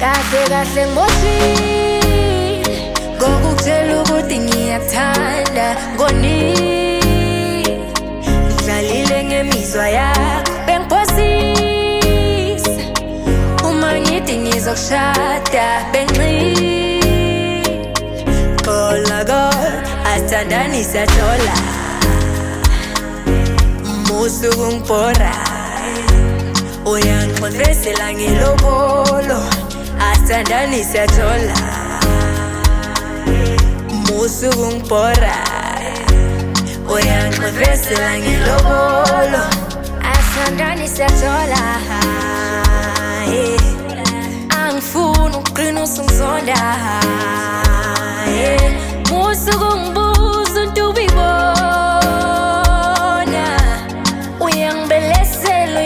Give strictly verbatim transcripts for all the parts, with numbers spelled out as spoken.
kahle kahle ngimoshile ngokutshela ukuthi ngiyakuthanda ngonini ngidlalile ngemizwa yakho bengiphosisa uma ngithi ngizokushada bengiqile kola kola asithandani siyathola musuku ngibhora uyangixoxisela ngelobolo asithandani siyathola musuku ngibhora uyangixoxisela ngelobolo asithandani siyathola angifuni ukuqina usungizonda musuku ngibuza untubibona uyangibelesela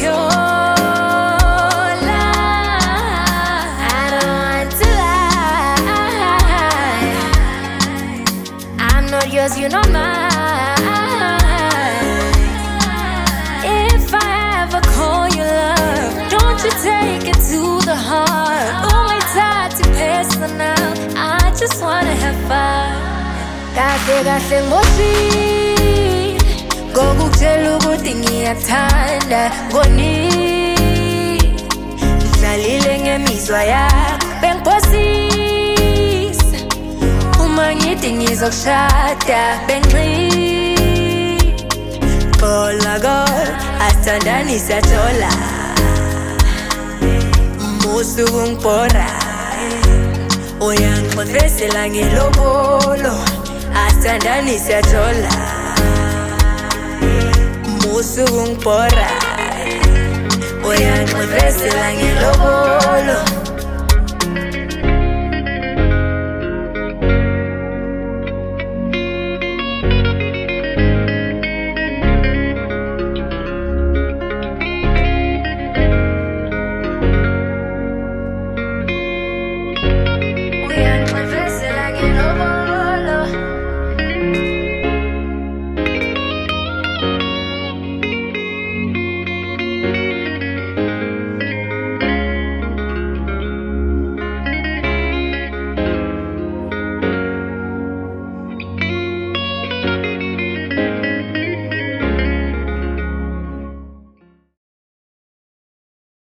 uyangikhola I don't want to lie I'm not yours, you're not mine if I ever call you love don't you take it to the heart only tied to personal I just wanna have fun kahle kahle ngimoshile ngokutshela ukuthi ngiyakuthanda ngonini ngidlalile ngemizwa yakho bengiphosisa uma ngithi ngizokushada bengiqile kola kola asithandani siyathola musuku ngibhora uyangixoxisela ngelobolo asithandani siyathola musuku ngibhora uyangixoxisela ngelobolo